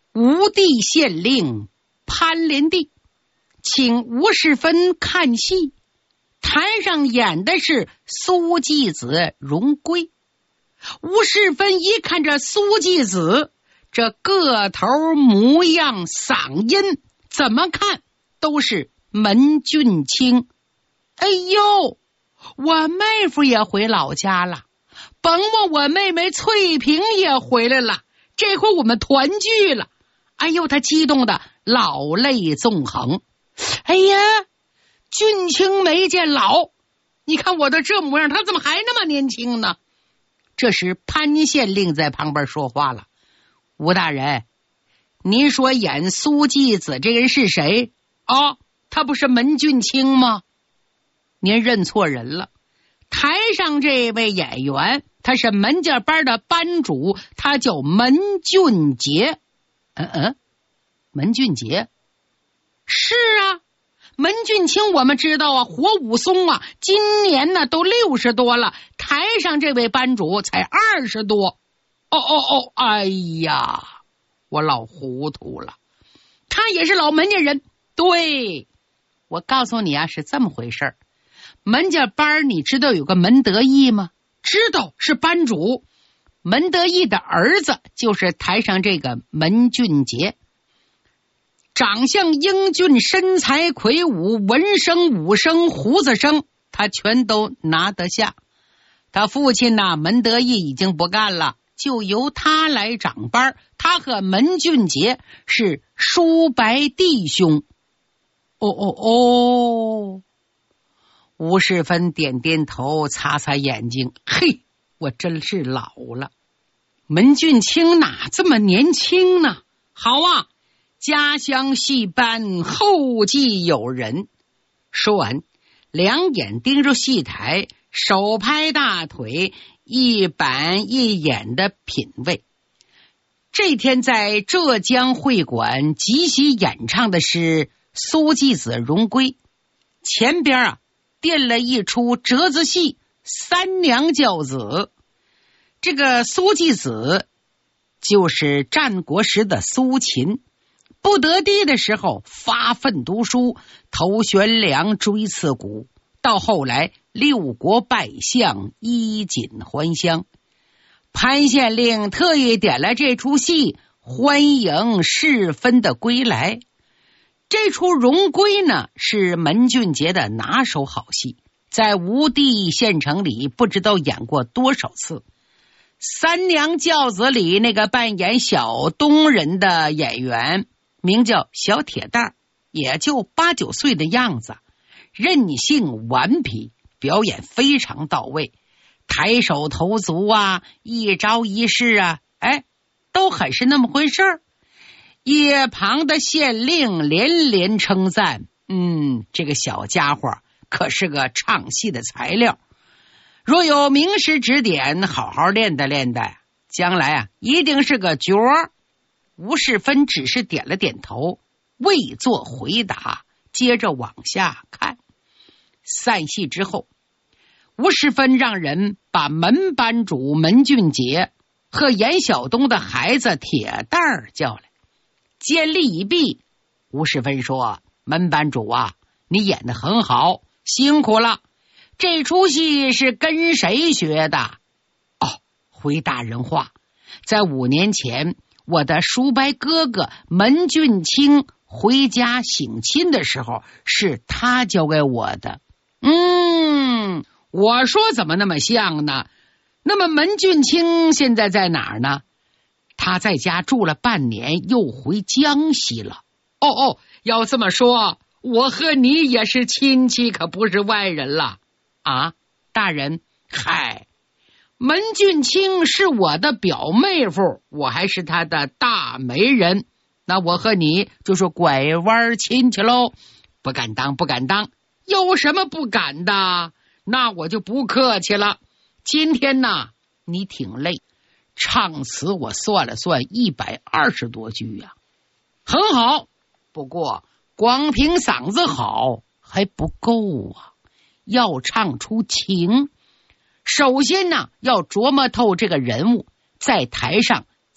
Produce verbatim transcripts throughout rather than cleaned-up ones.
吴地县令潘连地请吴世芬看戏，台上演的是苏季子荣归。吴世芬一看这苏季子，这个头模样嗓音怎么看都是门俊卿。哎呦，我妹夫也回老家了，甭问我妹妹翠萍也回来了，这回我们团聚了。哎呦，他激动的老泪纵横。哎呀，俊卿没见老，你看我的这模样，他怎么还那么年轻呢？这时潘县令在旁边说话了：吴大人，您说演苏季子这人是谁？哦，他不是门俊卿吗？您认错人了，台上这位演员他是门家班的班主，他叫门俊杰。嗯嗯，门俊杰是啊，门俊卿我们知道啊，活武松啊，今年呢都六十多了，台上这位班主才二十多。哦哦哦，哎呀，我老糊涂了，他也是老门家人。对，我告诉你啊，是这么回事儿。门家班你知道有个门德义吗？知道，是班主。门德义的儿子就是台上这个门俊杰，长相英俊，身材魁梧，文生武生胡子生他全都拿得下。他父亲呢，门德义已经不干了，就由他来掌班。他和门俊杰是叔伯弟兄。哦哦哦，吴世芬点点头，擦擦眼睛，嘿，我真是老了。门俊卿哪这么年轻呢？好啊，家乡戏班，后继有人。说完，两眼盯着戏台，手拍大腿，一板一眼的品味。这天在浙江会馆即席演唱的是苏季子荣归，前边啊垫了一出折子戏三娘教子。这个苏季子就是战国时的苏秦，不得地的时候发奋读书，投悬梁锥刺股，到后来六国拜相，衣锦还乡。潘县令特意点了这出戏，欢迎世芬的归来。这出荣归呢，是门俊杰的拿手好戏，在吴地县城里不知道演过多少次。三娘教子里那个扮演小东人的演员名叫小铁蛋，也就八九岁的样子，韧性顽皮，表演非常到位，抬手投足啊，一招一式啊，哎，都很是那么回事儿。一旁的县令连连称赞，嗯，这个小家伙可是个唱戏的材料，若有名师指点，好好练的练的，将来啊一定是个角儿。吴世芬只是点了点头，未做回答，接着往下看。散戏之后，吴世芬让人把门班主门俊杰和严晓东的孩子铁蛋儿叫来，见礼已毕。吴世芬说：门班主啊，你演得很好，辛苦了，这出戏是跟谁学的？哦，回大人话，在五年前我的叔伯哥哥门俊卿回家省亲的时候，是他教给我的。嗯，我说怎么那么像呢？那么门俊卿现在在哪儿呢？他在家住了半年，又回江西了。哦哦，要这么说，我和你也是亲戚，可不是外人了啊！大人，嗨，门俊卿是我的表妹夫，我还是他的大媒人，那我和你就是拐弯亲戚喽。不敢当，不敢当，有什么不敢的？那我就不客气了。今天呢，你挺累，唱词我算了算一百二十多句呀、啊，很好。不过光凭嗓子好还不够啊，要唱出情。首先呢，要琢磨透这个人物，在台上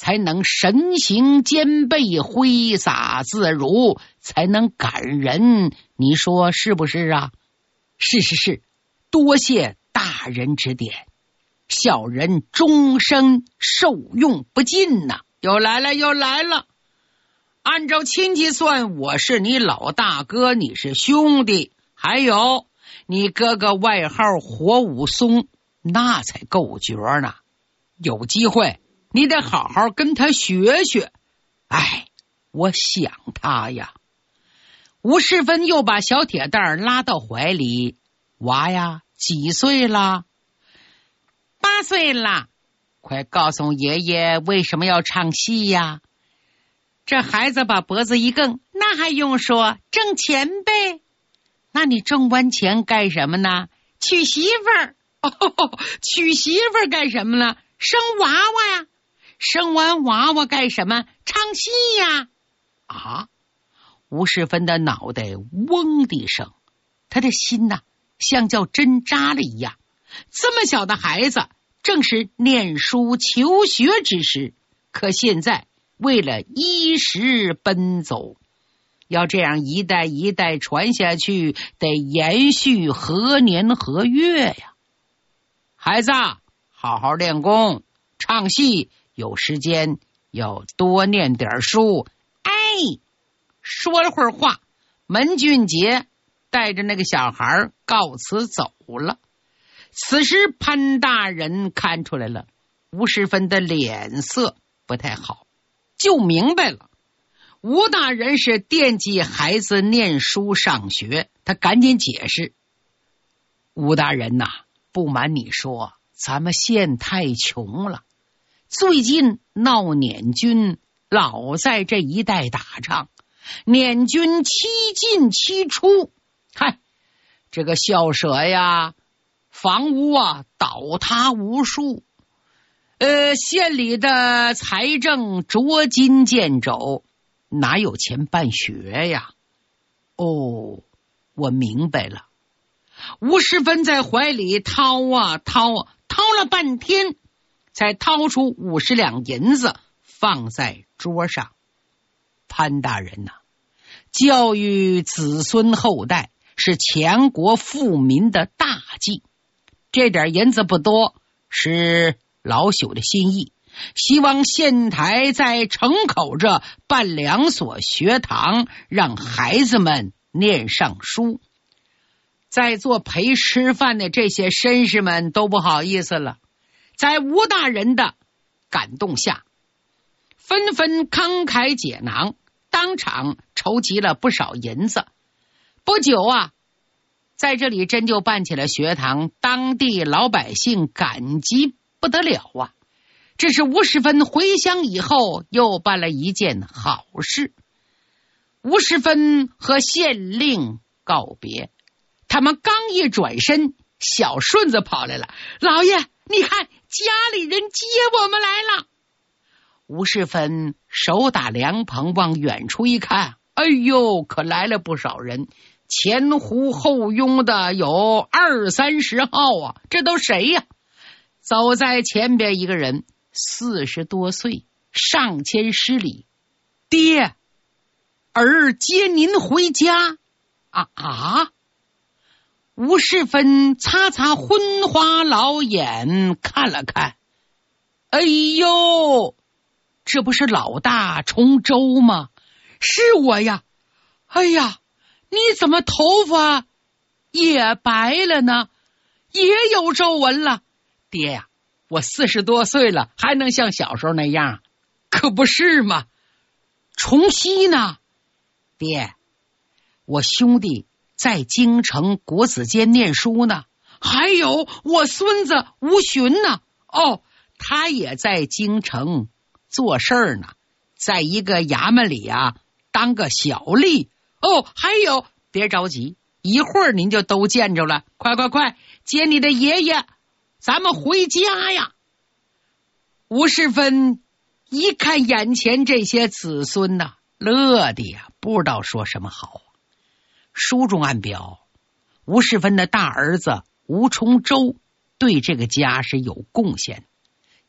才能神行兼备，挥洒自如，才能感人。你说是不是啊？是是是，多谢大人指点，小人终身受用不尽呐、啊！又来了又来了，按照亲戚算，我是你老大哥，你是兄弟，还有你哥哥外号火武松，那才够角呢。有机会你得好好跟他学学。哎，我想他呀。吴世芬又把小铁蛋拉到怀里，娃呀，几岁了？八岁了。快告诉爷爷为什么要唱戏呀？这孩子把脖子一梗，那还用说，挣钱呗。那你挣完钱干什么呢？娶媳妇儿。哦，娶媳妇儿干什么呢？生娃娃呀。生完娃娃干什么？唱戏呀。啊！吴世芬的脑袋嗡的一声，他的心呐、啊，像叫针扎了一样。这么小的孩子，正是念书求学之时，可现在为了衣食奔走，要这样一代一代传下去，得延续何年何月呀？孩子，好好练功，唱戏有时间要多念点书。哎，说了会儿话，门俊杰带着那个小孩告辞走了。此时潘大人看出来了，吴世芬的脸色不太好，就明白了吴大人是惦记孩子念书上学。他赶紧解释，吴大人呐、啊，不瞒你说，咱们县太穷了，最近闹捻军，老在这一带打仗，捻军七进七出，嗨，这个校舍呀，房屋啊倒塌无数，呃，县里的财政捉襟见肘，哪有钱办学呀？哦，我明白了。吴世芬在怀里掏啊掏啊，掏了半天，才掏出五十两银子放在桌上。潘大人呐、啊，教育子孙后代是全国富民的大计，这点银子不多，是老朽的心意，希望县台在城口这办两所学堂，让孩子们念上书。在做陪吃饭的这些绅士们都不好意思了，在吴大人的感动下，纷纷慷慨解囊，当场筹集了不少银子。不久啊，在这里真就办起了学堂，当地老百姓感激不得了啊！这是吴世芬回乡以后又办了一件好事。吴世芬和县令告别，他们刚一转身，小顺子跑来了，老爷，你看家里人接我们来了。吴世芬手打凉棚，往远处一看，哎呦，可来了不少人，前呼后拥的有二三十号啊，这都谁呀？走在前边一个人，四十多岁，上前施礼，爹，儿接您回家。啊啊！吴世芬擦擦昏花老眼，看了看，哎呦，这不是老大重周吗？是我呀！哎呀，你怎么头发也白了呢？也有皱纹了？爹呀，我四十多岁了，还能像小时候那样？可不是嘛！重熙呢？爹，我兄弟在京城国子监念书呢，还有我孙子吴询呢。哦，他也在京城做事儿呢，在一个衙门里啊当个小吏。哦，还有，别着急，一会儿您就都见着了。快快快，接你的爷爷，咱们回家呀！吴世芬一看眼前这些子孙呐、啊，乐的呀，不知道说什么好。书中暗表，吴世芬的大儿子吴重周对这个家是有贡献，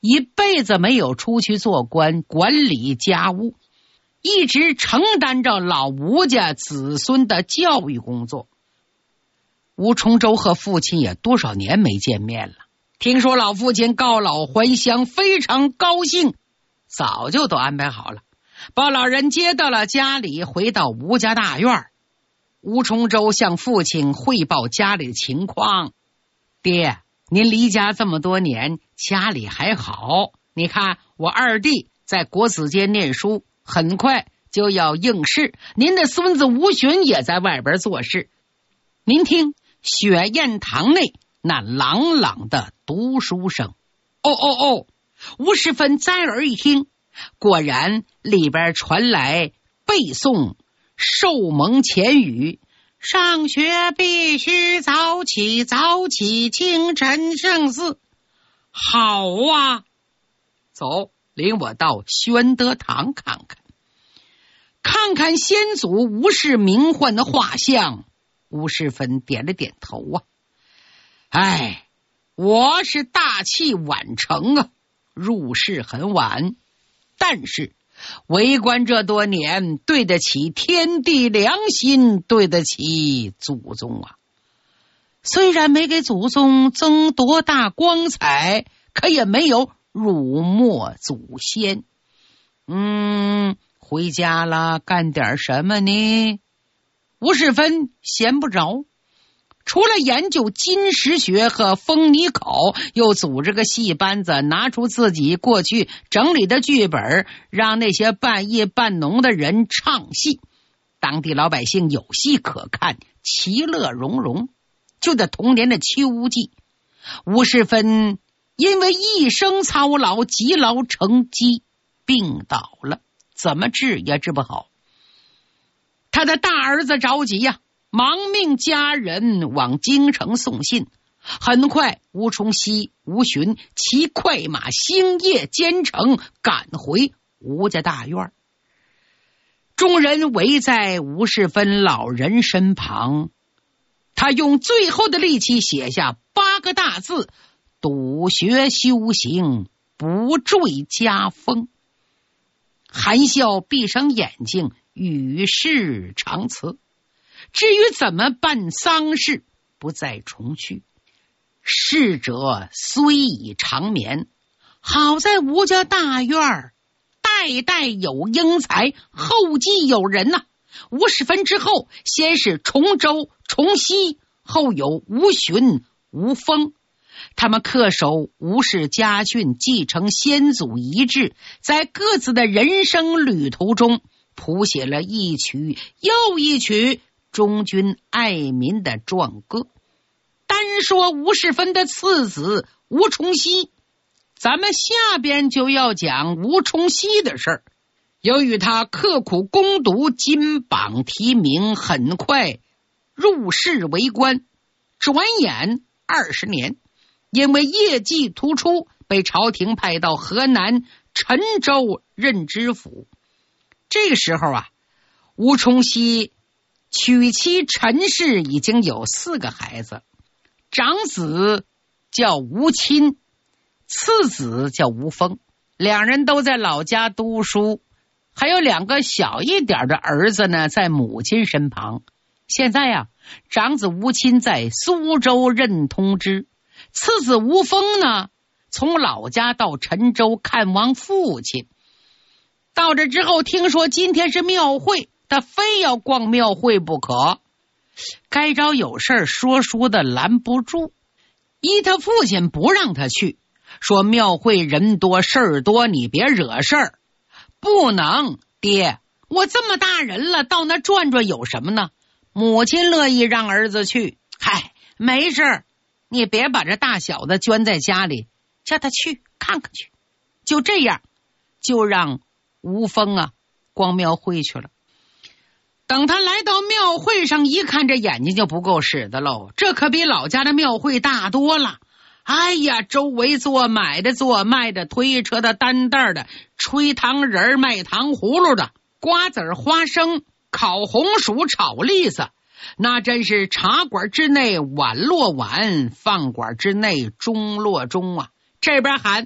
一辈子没有出去做官，管理家务，一直承担着老吴家子孙的教育工作。吴崇州和父亲也多少年没见面了，听说老父亲告老还乡，非常高兴，早就都安排好了，把老人接到了家里，回到吴家大院。吴崇州向父亲汇报家里的情况：爹，您离家这么多年，家里还好？你看我二弟在国子监念书，很快就要应试，您的孙子吴询也在外边做事。您听雪燕堂内那朗朗的读书声。哦哦哦！吴世芬在耳一听，果然里边传来背诵受蒙前语：上学必须早起，早起清晨圣祀。好啊，走，领我到宣德堂看看，看看先祖吴氏名唤的画像。吴世芬点了点头啊，哎，我是大器晚成啊，入仕很晚，但是为官这多年，对得起天地良心，对得起祖宗啊。虽然没给祖宗增多大光彩，可也没有辱没祖先。嗯，回家了，干点什么呢？吴世芬闲不着，除了研究金石学和风泥口，又组织个戏班子，拿出自己过去整理的剧本，让那些半夜半农的人唱戏，当地老百姓有戏可看，其乐融融。就在同年的秋季，吴世芬因为一生操劳，积劳成疾，病倒了，怎么治也治不好。他的大儿子着急呀、啊，忙命家人往京城送信。很快，吴崇熙、吴询骑快马星夜兼程赶回吴家大院。众人围在吴世芬老人身旁，他用最后的力气写下八个大字：笃学修行，不坠家风。含笑闭上眼睛，与世长辞。至于怎么办丧事，不再重叙。逝者虽已长眠，好在吴家大院代代有英才，后继有人呐、啊。吴世芬之后，先是崇州、崇熙，后有吴询、吴峰。他们恪守吴氏家训，继承先祖遗志，在各自的人生旅途中谱写了一曲又一曲忠君爱民的壮歌。单说吴世芬的次子吴崇熙，咱们下边就要讲吴崇熙的事儿。由于他刻苦攻读，金榜题名，很快入仕为官，转眼二十年，因为业绩突出，被朝廷派到河南陈州任知府。这个时候啊，吴崇熙娶妻陈氏，已经有四个孩子，长子叫吴钦，次子叫吴峰，两人都在老家读书，还有两个小一点的儿子呢，在母亲身旁。现在呀、啊，长子吴钦在苏州任通知，次子吴峰呢，从老家到陈州看望父亲。到这之后，听说今天是庙会，他非要逛庙会不可。该着有事说书的拦不住，依他父亲不让他去，说庙会人多事儿多，你别惹事儿。不能，爹，我这么大人了，到那转转有什么呢？母亲乐意让儿子去，嗨，没事儿，你别把这大小的圈在家里，叫他去看看去。就这样，就让吴峰啊逛庙会去了。等他来到庙会上一看，这眼睛就不够使的喽，这可比老家的庙会大多了。哎呀，周围做买的做卖的，推车的担袋的，吹糖人卖糖葫芦的，瓜子花生烤红薯炒栗子，那真是茶馆之内碗落碗，饭馆之内盅落盅啊。这边喊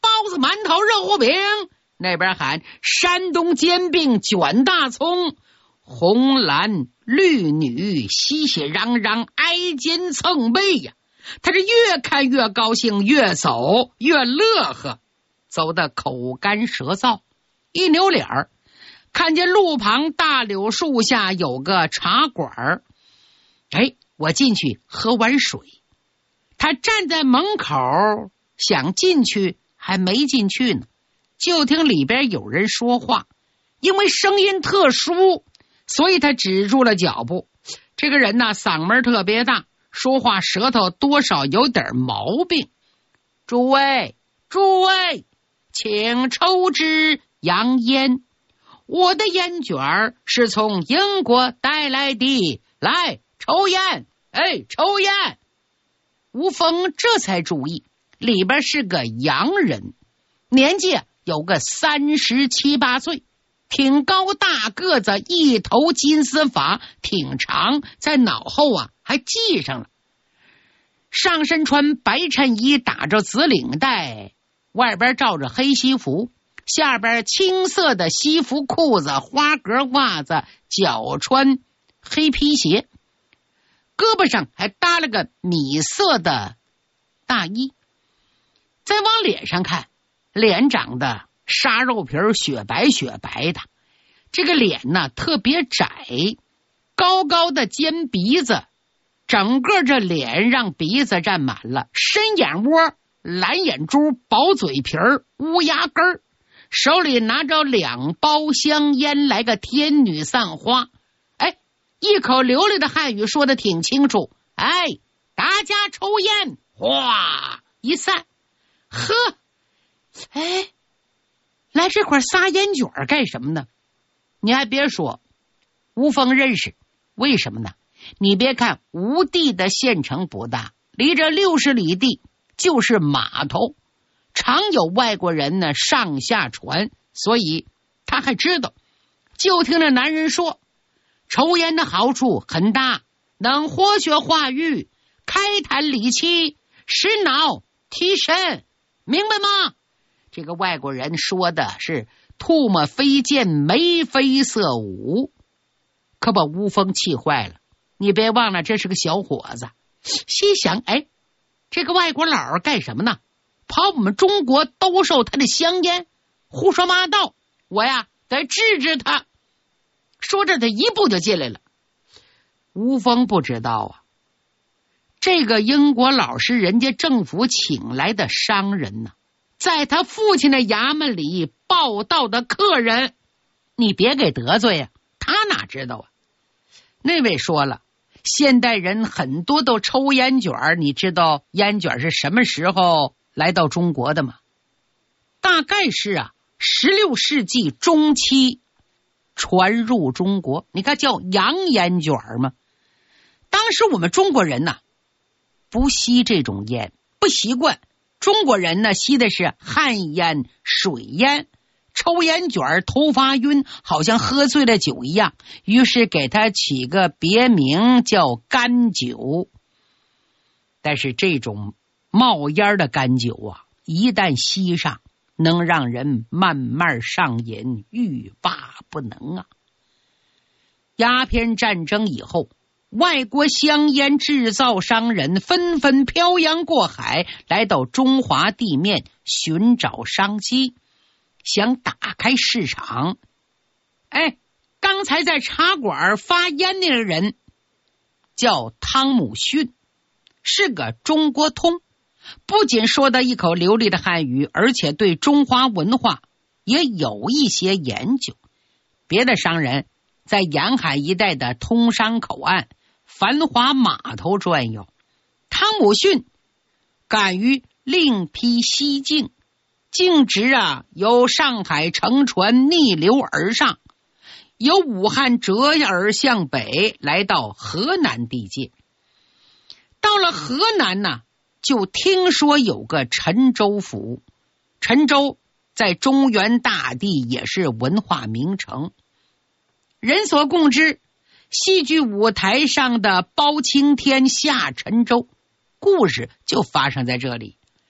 包子、馒头、热乎饼，那边喊山东煎饼、卷大葱，红蓝绿女熙熙攘攘，挨肩蹭背呀。他是越看越高兴，越走越乐呵，走得口干舌燥。一扭脸儿，看见路旁大柳树下有个茶馆儿，哎，我进去喝碗水。他站在门口想进去，还没进去呢，就听里边有人说话，因为声音特殊，所以他止住了脚步。这个人呢，嗓门特别大，说话舌头多少有点毛病。诸位，诸位，请抽支洋烟，我的烟卷儿是从英国带来的，来抽烟，哎，抽烟。吴峰这才注意，里边是个洋人，年纪有个三十七八岁，挺高大个子，一头金丝发挺长，在脑后啊还系上了。上身穿白衬衣，打着紫领带，外边罩着黑西服，下边青色的西服裤子，花格袜子，脚穿黑皮鞋，胳膊上还搭了个米色的大衣。再往脸上看，脸长得沙肉皮雪白雪白的，这个脸呢特别窄，高高的尖鼻子，整个这脸让鼻子占满了，深眼窝，蓝眼珠，薄嘴皮儿，乌鸦根儿，手里拿着两包香烟，来个天女散花。哎，一口流利的汉语说得挺清楚。哎，大家抽烟，哗一散。呵，哎，来这块撒烟卷干什么呢？你还别说，吴峰认识。为什么呢？你别看吴地的县城不大，离着六十里地就是码头，常有外国人呢上下船，所以他还知道。就听那男人说，抽烟的好处很大，能活血化瘀，开痰理气，使脑提神，明白吗？这个外国人说的是唾沫飞溅，眉飞色舞，可把吴峰气坏了。你别忘了，这是个小伙子。心想，哎，这个外国佬儿干什么呢？跑我们中国兜售他的香烟，胡说八道！我呀，得治治他。说着，他一步就进来了。吴峰不知道啊，这个英国佬是人家政府请来的商人呢，在他父亲的衙门里报道的客人，你别给得罪呀、啊，他哪知道啊？那位说了，现代人很多都抽烟卷，你知道烟卷是什么时候来到中国的吗？大概是啊，十六世纪中期传入中国。你看叫洋烟卷吗？当时我们中国人呢不吸这种烟，不习惯。中国人呢吸的是旱烟、水烟，抽烟卷头发晕，好像喝醉了酒一样，于是给他起个别名叫干酒。但是这种冒烟的干酒啊，一旦吸上，能让人慢慢上瘾，欲罢不能啊。鸦片战争以后，外国香烟制造商人纷纷漂洋过海，来到中华地面寻找商机，想打开市场。哎，刚才在茶馆发烟那个人叫汤姆逊，是个中国通，不仅说得一口流利的汉语，而且对中华文化也有一些研究。别的商人在沿海一带的通商口岸、繁华码头转悠，汤姆逊敢于另辟蹊径，径直啊由上海乘船逆流而上，由武汉折而向北，来到河南地界。到了河南呢，就听说有个陈州府。陈州在中原大地也是文化名城，人所共知，戏剧舞台上的包青天下陈州故事就发生在这里。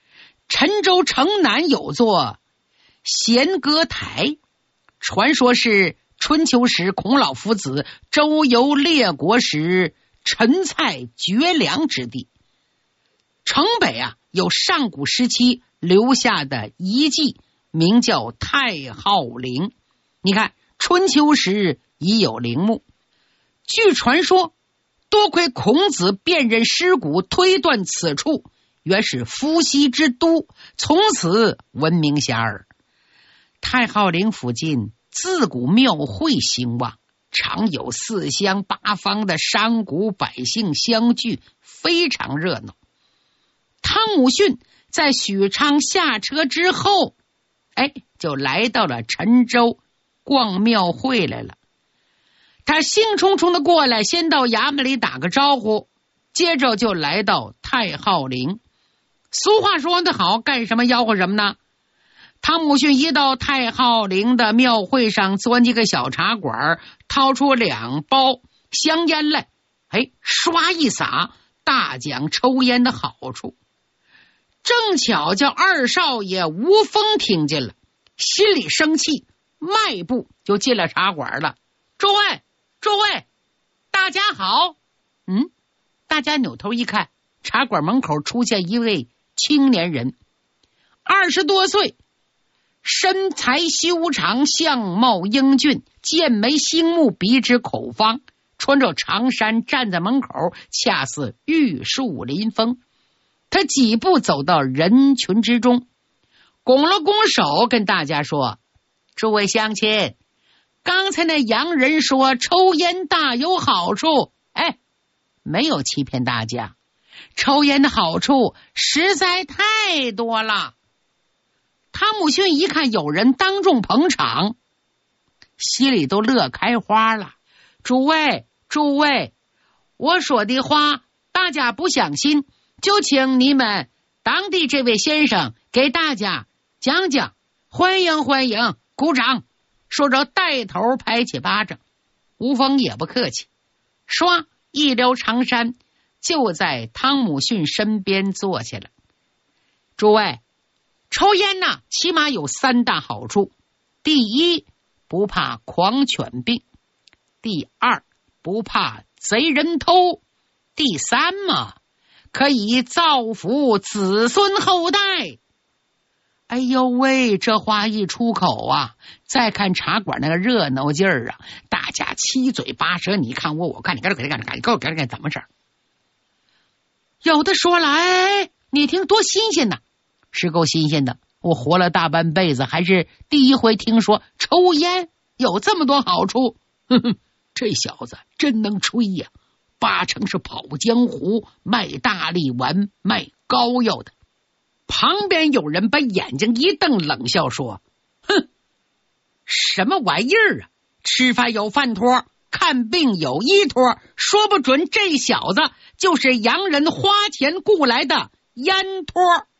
陈州城南有座弦歌台，传说是春秋时孔老夫子周游列国时陈蔡绝粮之地。城北啊有上古时期留下的遗迹，名叫太昊陵。你看春秋时已有陵墓。据传说，多亏孔子辨认尸骨，推断此处原是伏羲之都，从此闻名遐迩。太昊陵附近自古庙会兴旺，常有四乡八方的商贾百姓相聚，非常热闹。汤姆逊在许昌下车之后，哎，就来到了陈州逛庙会来了。他兴冲冲的过来，先到衙门里打个招呼，接着就来到太昊陵。俗话说得好，干什么吆喝什么呢？汤姆逊一到太昊陵的庙会上，钻进个小茶馆，掏出两包香烟来，哎，刷一撒，大讲抽烟的好处。正巧叫二少爷吴峰听见了，心里生气，迈步就进了茶馆了。诸位诸位大家好。嗯，大家扭头一看，茶馆门口出现一位青年人，二十多岁，身材修长，相貌英俊，剑眉星目，鼻直口方，穿着长衫，站在门口，恰似玉树临风。他几步走到人群之中，拱了拱手，跟大家说：诸位乡亲，刚才那洋人说抽烟大有好处，哎，没有欺骗大家，抽烟的好处实在太多了。汤姆逊一看有人当众捧场，心里都乐开花了。诸位诸位，我说的话大家不相信，就请你们当地这位先生给大家讲讲，欢迎欢迎，鼓掌。说着带头拍起巴掌。吴峰也不客气，唰一撩长衫，就在汤姆逊身边坐下了。诸位，抽烟呢起码有三大好处。第一，不怕狂犬病；第二，不怕贼人偷；第三嘛，可以造福子孙后代。哎呦喂，这话一出口啊，再看茶馆那个热闹劲儿啊，大家七嘴八舌，你看我我看你，干干干干干干干怎么事？有的说了，哎，你听多新鲜呐，是够新鲜的。我活了大半辈子，还是第一回听说抽烟有这么多好处。哼哼，这小子真能吹呀、啊，八成是跑江湖，卖大力丸，卖膏药的。旁边有人把眼睛一瞪，冷笑说：哼，什么玩意儿啊，吃饭有饭托，看病有医托，说不准这小子就是洋人花钱雇来的烟托。